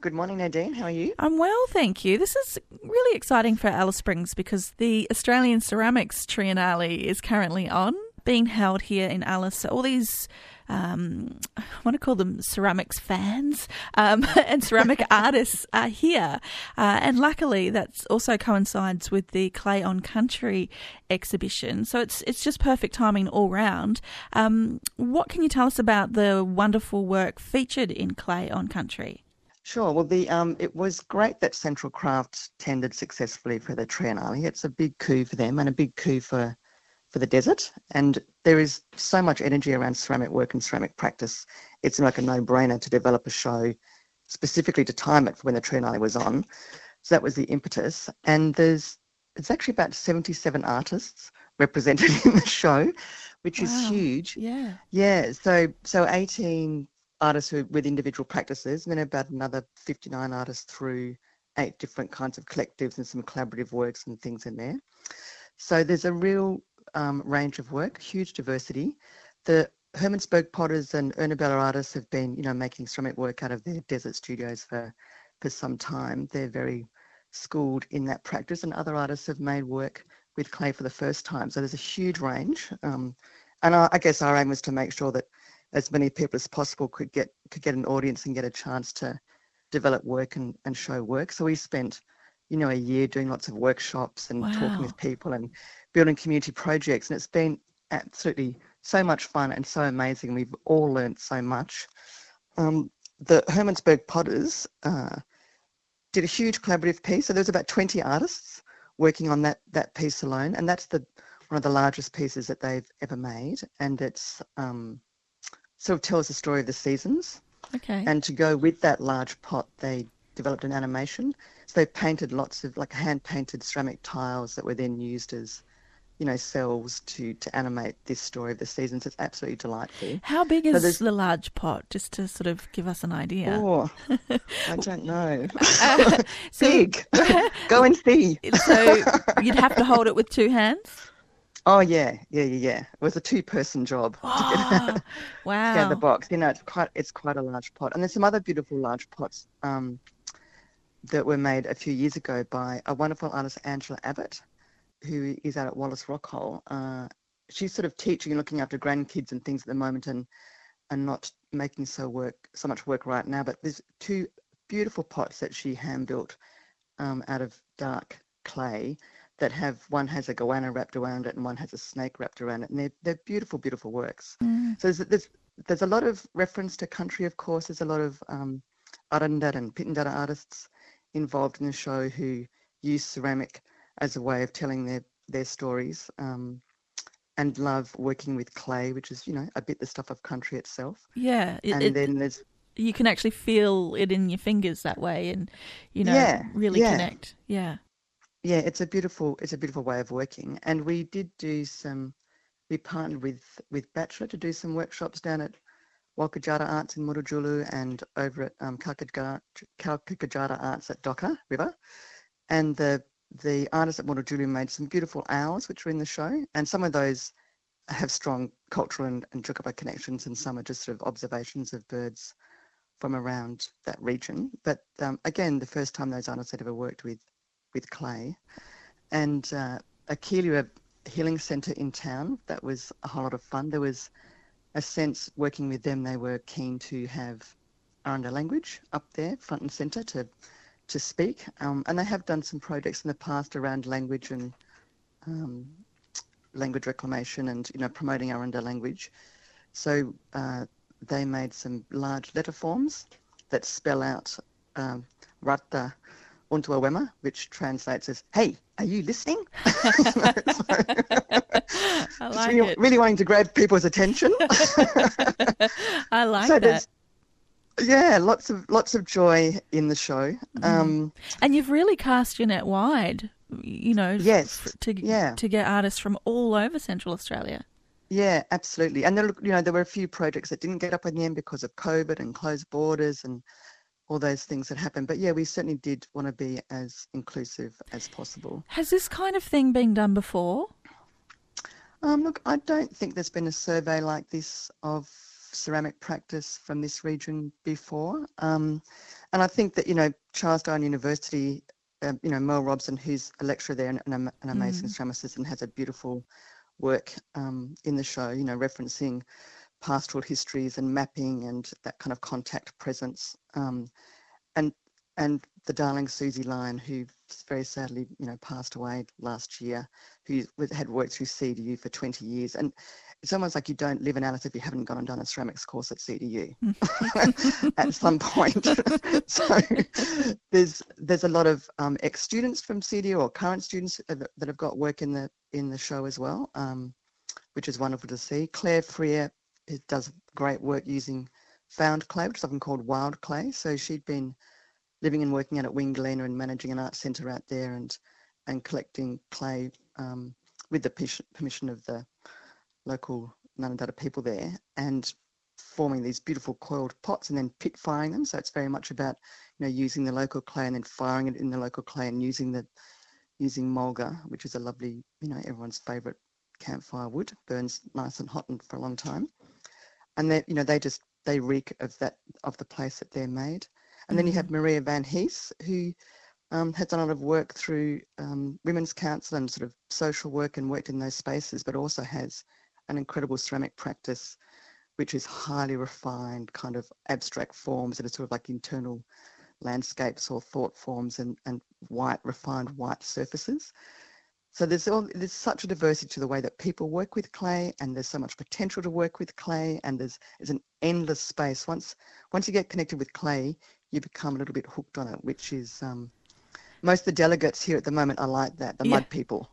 Good morning, Nadine. How are you? I'm well, thank you. This is really exciting for Alice Springs because the Australian Ceramics Triennale is currently on, being held here in Alice. So all these, I want to call them ceramics fans and ceramic artists are here. And luckily, that also coincides with the Clay on Country exhibition. So it's just perfect timing all round. What can you tell us about the wonderful work featured in Clay on Country? Sure. Well, it was great that Central Craft tendered successfully for the Triennale. It's a big coup for them and a big coup for the desert. And there is so much energy around ceramic work and ceramic practice. It's like a no-brainer to develop a show specifically to time it for when the Triennale was on. So that was the impetus. And it's actually about 77 artists represented in the show, which is huge. Yeah. Yeah. So 18 artists with individual practices, and then about another 59 artists through 8 different kinds of collectives and some collaborative works and things in there. So there's a real range of work, huge diversity. The Hermannsburg potters and Urnabella artists have been, making ceramic work out of their desert studios for some time. They're very schooled in that practice, and other artists have made work with clay for the first time. So there's a huge range. And I guess our aim was to make sure that as many people as possible could get an audience and get a chance to develop work and show work. So we spent, a year doing lots of workshops and talking with people and building community projects. And it's been absolutely so much fun and so amazing. We've all learned so much. The Hermannsburg Potters did a huge collaborative piece. So there's about 20 artists working on that piece alone. And that's one of the largest pieces that they've ever made. And it's sort of tells the story of the seasons. Okay. And to go with that large pot, they developed an animation. So they painted lots of hand-painted ceramic tiles that were then used as, cells to animate this story of the seasons. It's absolutely delightful. How big is the large pot, just to sort of give us an idea? Oh, I don't know. Big. Go and see. So you'd have to hold it with 2 hands? Oh, yeah. It was a 2-person job to get wow. out of the box. It's quite a large pot. And there's some other beautiful large pots that were made a few years ago by a wonderful artist, Angela Abbott, who is out at Wallace Rockhole. She's sort of teaching and looking after grandkids and things at the moment and not making so much work right now. But there's 2 beautiful pots that she hand-built out of dark clay that one has a goanna wrapped around it and one has a snake wrapped around it. And they're beautiful, beautiful works. So there's a lot of reference to country, of course. There's a lot of Arandara and Pitjantjatjara artists involved in the show who use ceramic as a way of telling their stories and love working with clay, which is, a bit the stuff of country itself. Yeah. Then there's... You can actually feel it in your fingers that way and, really connect. Yeah. Yeah, it's a beautiful way of working. And we did we partnered with Bachelor to do some workshops down at Walkajara Arts in Murujulu and over at Kalkajara Arts at Docker River. And the artists at Murujulu made some beautiful owls, which are in the show. And some of those have strong cultural and Tjukurpa connections, and some are just sort of observations of birds from around that region. But again, the first time those artists had ever worked with clay. And Akilia Healing Centre in town, that was a whole lot of fun. There was a sense working with them, they were keen to have Aranda language up there front and centre to speak. And they have done some projects in the past around language and language reclamation and promoting Aranda language. So they made some large letter forms that spell out Rata Untua Wema, which translates as, "Hey, are you listening?" I like it. Really wanting to grab people's attention. I like that. Yeah, lots of joy in the show. And you've really cast your net wide, Yes. to get artists from all over Central Australia. Yeah, absolutely. And there were a few projects that didn't get up in the end because of COVID and closed borders and all those things that happened. But yeah, we certainly did want to be as inclusive as possible. Has this kind of thing been done before? Look, I don't think there's been a survey like this of ceramic practice from this region before. And I think that, Charles Darwin University, Mel Robson, who's a lecturer there and an amazing ceramicist and has a beautiful work in the show, referencing pastoral histories and mapping and that kind of contact presence. And the darling Susie Lyon, who very sadly, passed away last year, who had worked through CDU for 20 years. And it's almost like you don't live in Alice if you haven't gone and done a ceramics course at CDU at some point. So there's a lot of ex-students from CDU or current students that have got work in the show as well, which is wonderful to see. Claire Freer does great work using found clay, which is often called wild clay. So she'd been living and working out at Wingalina and managing an art centre out there and collecting clay with the permission of the local Ngundarra people there, and forming these beautiful coiled pots and then pit firing them. So it's very much about using the local clay and then firing it in the local clay and using mulga, which is a lovely everyone's favourite campfire wood, burns nice and hot and for a long time. And they reek of the place that they're made. And then you have Maria Van Hees, who has done a lot of work through Women's Council and sort of social work and worked in those spaces, but also has an incredible ceramic practice, which is highly refined, kind of abstract forms that are sort of like internal landscapes or thought forms and refined white surfaces. So there's such a diversity to the way that people work with clay, and there's so much potential to work with clay, and there's an endless space. Once you get connected with clay, you become a little bit hooked on it, which is most of the delegates here at the moment are like that, the mud people,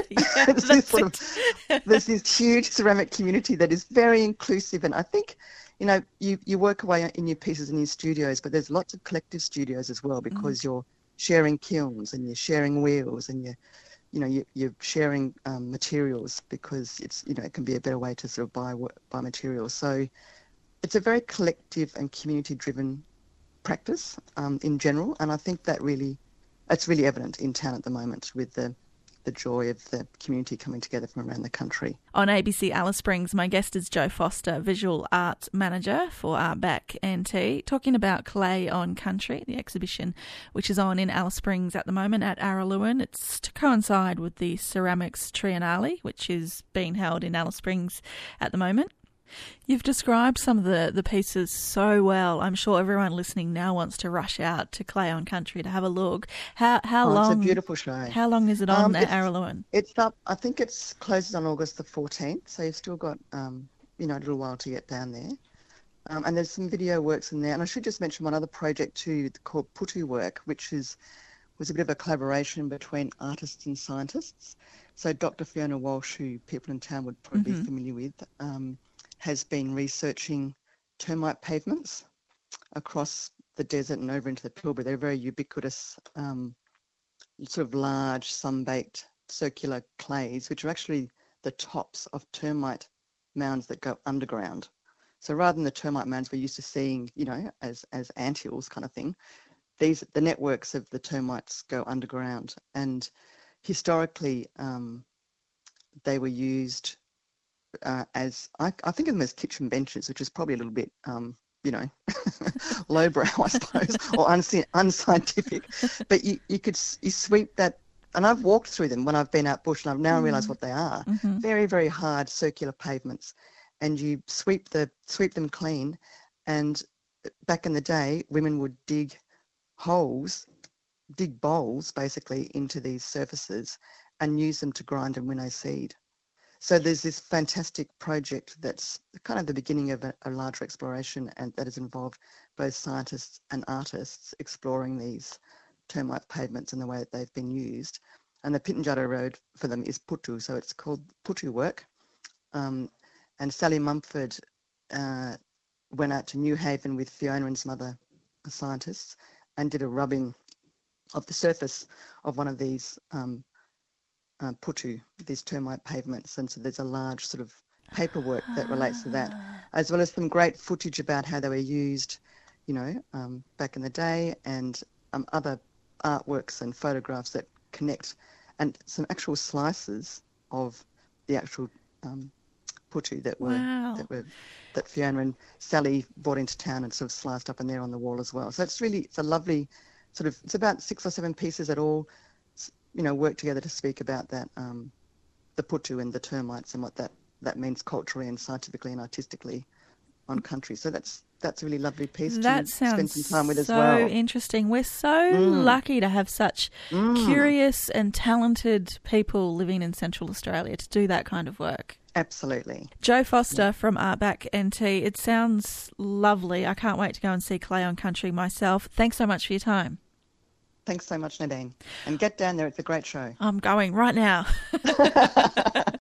there's this huge ceramic community that is very inclusive. And I think, you work away in your pieces in your studios, but there's lots of collective studios as well, because you're sharing kilns and you're sharing wheels and you're sharing materials, because it's, it can be a better way to sort of buy materials. So it's a very collective and community-driven practice in general, and I think that it's really evident in town at the moment with the joy of the community coming together from around the country. On ABC Alice Springs, my guest is Jo Foster, Visual Art Manager for Artback NT, talking about Clay on Country, the exhibition which is on in Alice Springs at the moment at Araluen. It's to coincide with the Ceramics Triennale, which is being held in Alice Springs at the moment. You've described some of the pieces so well. I'm sure everyone listening now wants to rush out to Clay on Country to have a look. How long? It's a beautiful show. How long is it on at Araluen? It's up. I think it closes on August the 14th, so you've still got a little while to get down there. And there's some video works in there. And I should just mention one other project too, called Putu Work, which was a bit of a collaboration between artists and scientists. So Dr. Fiona Walsh, who people in town would probably be familiar with, has been researching termite pavements across the desert and over into the Pilbara. They're very ubiquitous, sort of large, sun-baked circular clays, which are actually the tops of termite mounds that go underground. So rather than the termite mounds we're used to seeing, as anthills kind of thing, the networks of the termites go underground. And historically, they were used as I think of them as kitchen benches, which is probably a little bit lowbrow, I suppose, or unscientific. But you sweep that, and I've walked through them when I've been out bush, and I've now realised what they are. Very, very hard circular pavements, and you sweep them clean. And back in the day, women would dig bowls basically into these surfaces and use them to grind and winnow seed. So there's this fantastic project that's kind of the beginning of a larger exploration, and that has involved both scientists and artists exploring these termite pavements and the way that they've been used. And the Pitjantjatjara road for them is Putu, so it's called Putu Work. And Sally Mumford went out to New Haven with Fiona and some other scientists and did a rubbing of the surface of one of these putu, these termite pavements. And so there's a large sort of paperwork that relates to that, as well as some great footage about how they were used, back in the day, and other artworks and photographs that connect, and some actual slices of the actual putu Wow. that Fiona and Sally brought into town and sort of sliced up, and they're on the wall as well. So it's a lovely sort of, it's about 6 or 7 pieces that all, work together to speak about that, the putu and the termites and what that means culturally and scientifically and artistically on country. So that's a really lovely piece That to sounds spend some time with as so well. interesting. We're so lucky to have such curious and talented people living in Central Australia to do that kind of work. Absolutely. Jo Foster from Artback NT. It sounds lovely. I can't wait to go and see Clay on Country myself. Thanks so much for your time. Thanks so much, Nadine. And get down there. It's a great show. I'm going right now.